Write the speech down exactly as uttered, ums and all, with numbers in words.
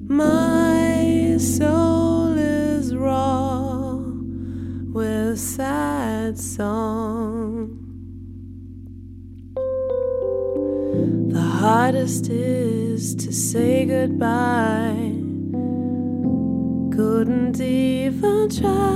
My soul is raw with sad song. The hardest is to say goodbye. Couldn't even try.